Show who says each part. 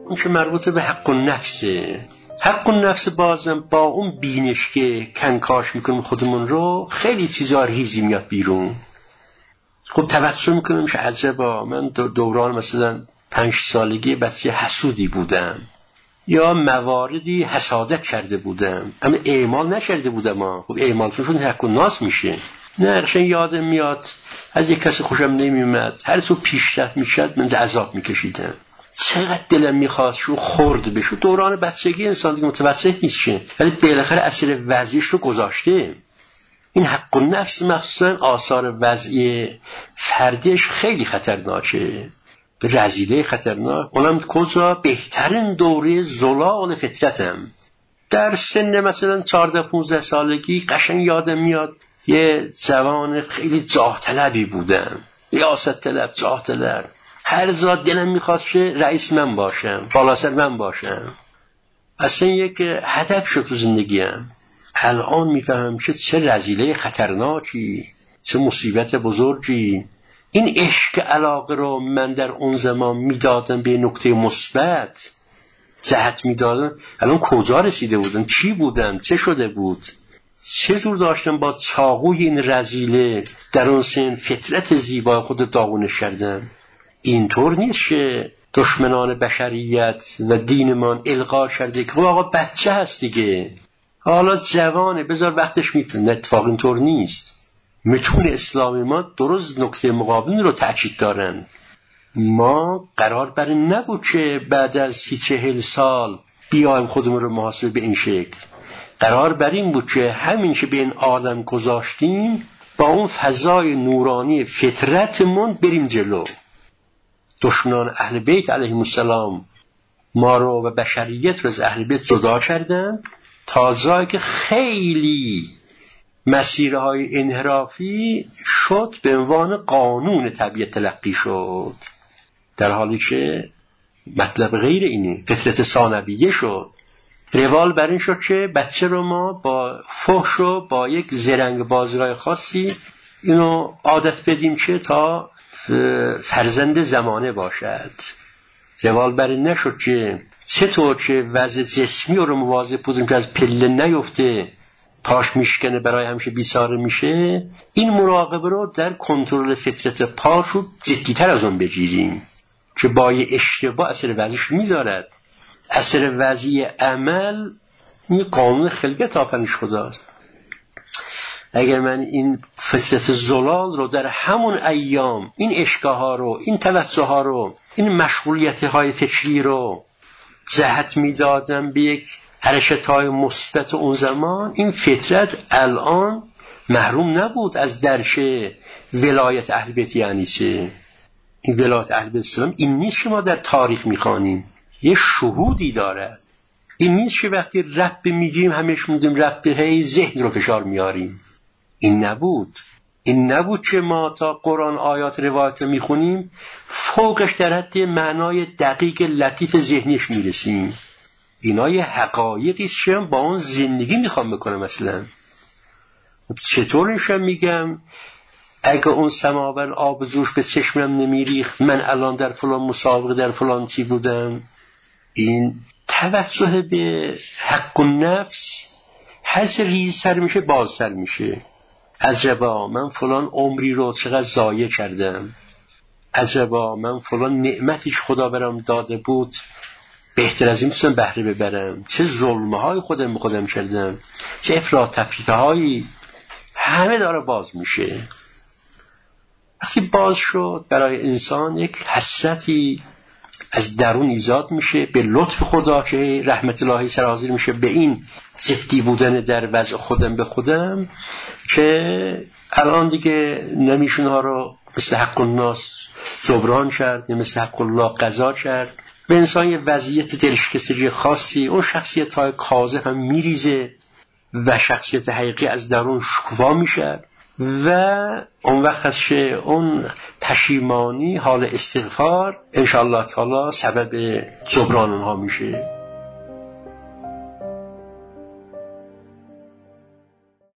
Speaker 1: اون که مربوط به حق النفسه. حق النفس بازم با اون بینش که کنکاش میکنیم خودمون رو، خیلی چیزا ریزی میاد بیرون. خب توسل میکنم که عجبا من دوران مثلا 5 سالگی بچه حسودی بودم، یا مواردی حسادت کرده بودم اما اعمال نکرده بودم. خب اعمال کنشون حق الناس میشه. نه قشنگ یادم میاد از یک کسی خوشم نمیومد، هر تو پیشرفت میشد من عذاب میکشیدم. چقدر دلم میخواست شو خرد بشو. دوران بچگی انسان دیگه متوسط نیست شه، ولی بالاخره اثر وضعیش رو گذاشته. این حق النفس مخصوصا آثار وضعی فردیش خیلی خطرناکه، به رذیله خطرناک. اونم کجا؟ بهترین دوره زلال فطرتم در سن مثلا 14-15 سالگی. قشنگ یادم میاد یه جوان خیلی جاه طلبی بودم، ریاست طلب، جاه طلب. هر جا دلم میخواست که رئیس من باشم، بالا سر من باشم. اصلا یک هدف شد تو زندگیم. الان میفهمم که چه رذیله خطرناکی، چه مصیبت بزرگی. این عشق علاقه رو من در اون زمان میدادم به نکته مثبت، جهت میدادم. الان کجا رسیده بودم؟ چی بودم؟ چه شده بود؟ چطور داشتم با چاقوی این رذیله در اون سن فطرت زیبا خود داغونش کردم؟ اینطور نیست که دشمنان بشریت و دینمان القا کرده که آقا بچه هست دیگه، حالا جوانه بذار وقتش میتونه. اتفاق اینطور نیست. متون اسلامی ما درست نکته مقابل رو تأکید دارن. ما قرار بر این نبود که بعد از 30-40 سال بیایم خودمون رو محاسبه به این شکل. قرار بر این بود که همین که به این عالم گذاشتیم با اون فضای نورانی فطرتمون بریم جلو. دشمنان اهل بیت علیهم السلام ما رو و بشریت رو از اهل بیت جدا کردن، تا جایی که خیلی مسیرهای انحرافی شد به عنوان قانون طبیعت تلقی شد، در حالی که مطلب غیر اینه. فطرت ثانویه شد. روال بر این شد که بچه رو ما با فحش و با یک زرنگ بازی‌های خاصی اینو عادت بدیم که تا فرزند زمانه باشد. روال بر این نشد که چطور که وضع جسمی رو مواظب بودیم که از پله نیفته، پاش میشکنه برای همیشه بیساره میشه. این مراقبه رو در کنترل فطرت پاش رو جدی‌تر از اون بگیریم که با یه اشتباه اثر وضعیش میذارد. اثر وضعی عمل این قانون خلقت آفرینش خداست. اگر من این فطرت زلال رو در همون ایام، این اشکاه ها رو، این توسع ها رو، این مشغولیت های فکری رو جهت میدادم به یک حرکت های مثبت اون زمان، این فطرت الان محروم نبود از درک ولایت اهل بیت. یعنی چه؟ این ولایت اهل بیت اسلام این نیست که ما در تاریخ میخوانیم، یه شهودی داره. این نیست که وقتی رب میگیم همش میدیم رب، هی ذهن رو فشار میاریم. این نبود. این نبود که ما تا قرآن آیات روایت رو میخونیم فوقش در حد معنای دقیق لطیف ذهنیش میرسیم. اینا یه حقایقی است که با اون زندگی میخوام بکنم. مثلا چطورش میگم اگه اون سماور آب زوش به چشمم نمیریخت من الان در فلان مسابقه در فلان چی بودم. این توجه به حق النفس هر چه ریزتر میشه بازتر میشه. عجبا من فلان عمری رو چقدر ضایع کردم، عجبا من فلان نعمتیش خدا برام داده بود بهتر از این میتونم بهره ببرم، چه ظلمهای خودم کردم، چه افراط تفریطهایی. همه داره باز میشه. وقتی باز شد برای انسان یک حسرتی از درون ایجاد میشه به لطف خدا که رحمت الهی سرازیر میشه به این جدی بودن در وضع خودم به خودم که الان دیگه نمیشون ها رو مثل حق الناس جبران کرد، مثل حق الله قضا کرد. به انسان یه وضعیت دلشکستگی خاصی، اون شخصیت های کاذب هم میریزه و شخصیت حقیقی از درون شکوفا میشه و اون وقت هست که اون پشیمانی، حال استغفار انشاءالله تعالی سبب جبران اونها میشه.